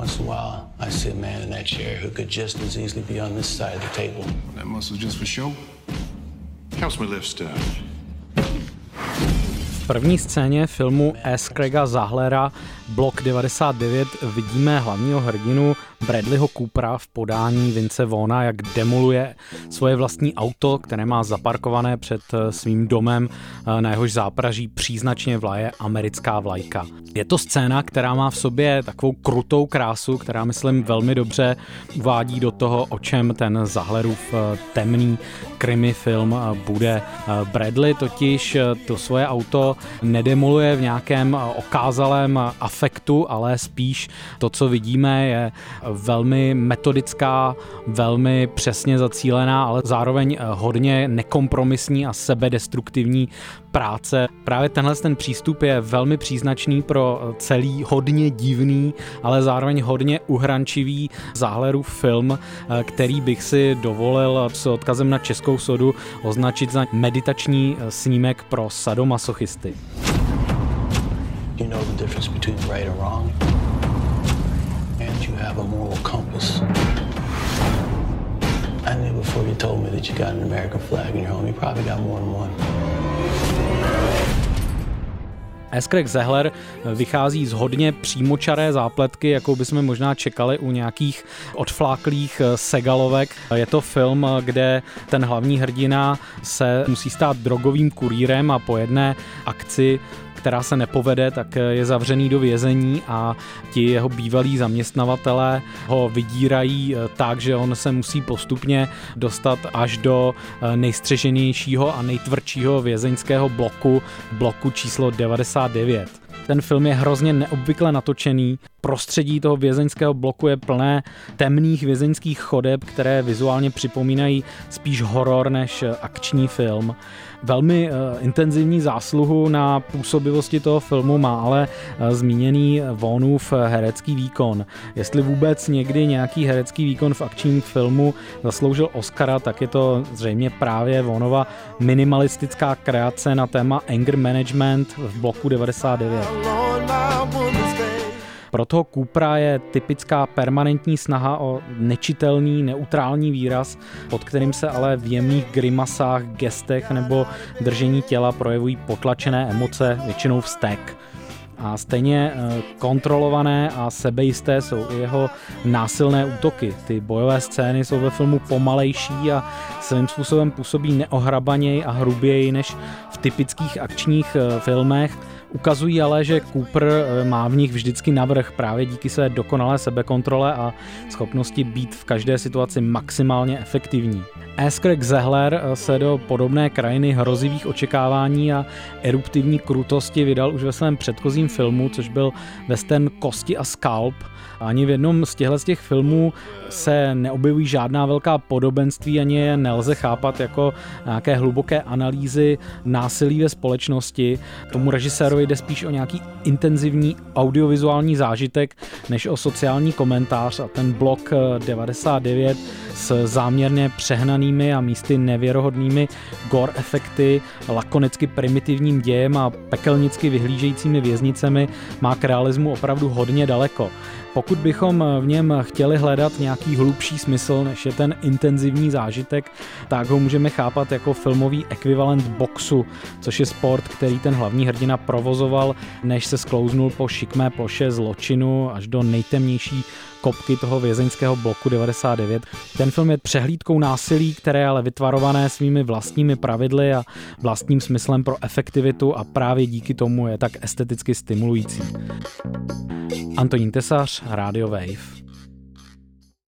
once in a while, I see a man in that chair who could just as easily be on this side of the table. That muscle's just for show. Helps me lift stuff. V první scéně filmu S. Craiga Zahlera Blok 99 vidíme hlavního hrdinu Bradleyho Coopera v podání Vince Vaughna, jak demoluje svoje vlastní auto, které má zaparkované před svým domem, na jehož zápraží příznačně vlaje americká vlajka. Je to scéna, která má v sobě takovou krutou krásu, která, myslím, velmi dobře uvádí do toho, o čem ten Zahlerův temný krimi film bude. Bradley totiž to svoje auto nedemoluje v nějakém okázalém afektu, ale spíš to, co vidíme, je velmi metodická, velmi přesně zacílená, ale zároveň hodně nekompromisní a sebedestruktivní práce. Právě ten přístup je velmi příznačný pro celý hodně divný, ale zároveň hodně uhrančivý Zahlerův film, který bych si dovolil s odkazem na českou sodu označit za meditační snímek pro sadomasochisty. You know the difference between right and wrong, and you have a moral compass. I knew before you told me that you got an American flag in your home, you probably got more than one. S. Craig Zahler vychází z hodně přímočaré zápletky, jakou bychom možná čekali u nějakých odfláklých segalovek. Je to film, kde ten hlavní hrdina se musí stát drogovým kurýrem a po jedné akci, která se nepovede, tak je zavřený do vězení a ti jeho bývalí zaměstnavatelé ho vydírají tak, že on se musí postupně dostat až do nejstřeženějšího a nejtvrdšího vězeňského bloku číslo 99. Ten film je hrozně neobvykle natočený. Prostředí toho vězeňského bloku je plné temných vězeňských chodeb, které vizuálně připomínají spíš horor než akční film. Velmi intenzivní zásluhu na působivosti toho filmu má ale zmíněný Vaughnův herecký výkon. Jestli vůbec někdy nějaký herecký výkon v akčním filmu zasloužil Oscara, tak je to zřejmě právě Vaughnova minimalistická kreace na téma anger management v bloku 99. Pro toho Coopera je typická permanentní snaha o nečitelný, neutrální výraz, pod kterým se ale v jemných grimasách, gestech nebo držení těla projevují potlačené emoce, většinou vztek. A stejně kontrolované a sebejisté jsou i jeho násilné útoky. Ty bojové scény jsou ve filmu pomalejší a svým způsobem působí neohrabaněji a hruběji než v typických akčních filmech. Ukazují ale, že Cooper má v nich vždycky navrch právě díky své dokonalé sebekontrole a schopnosti být v každé situaci maximálně efektivní. S. Craig Zahler se do podobné krajiny hrozivých očekávání a eruptivní krutosti vydal už ve svém předchozím filmu, což byl western Kosti a skalp. Ani v jednom z těch filmů se neobjevují žádná velká podobenství, ani je nelze chápat jako nějaké hluboké analýzy násilí ve společnosti. Tomu režisérovi jde spíš o nějaký intenzivní audiovizuální zážitek, než o sociální komentář a ten blok 99 s záměrně přehnanými a místy nevěrohodnými gore efekty, lakonicky primitivním dějem a pekelnicky vyhlížejícími věznicemi má k realismu opravdu hodně daleko. Pokud bychom v něm chtěli hledat nějaký hlubší smysl, než je ten intenzivní zážitek, tak ho můžeme chápat jako filmový ekvivalent boxu, což je sport, který ten hlavní hrdina provozoval, než se sklouznul po šikmé ploše zločinu až do nejtemnější kopky toho vězeňského bloku 99. Ten film je přehlídkou násilí, které je ale vytvarované svými vlastními pravidly a vlastním smyslem pro efektivitu a právě díky tomu je tak esteticky stimulující. Antonín Tesař, Radio Wave.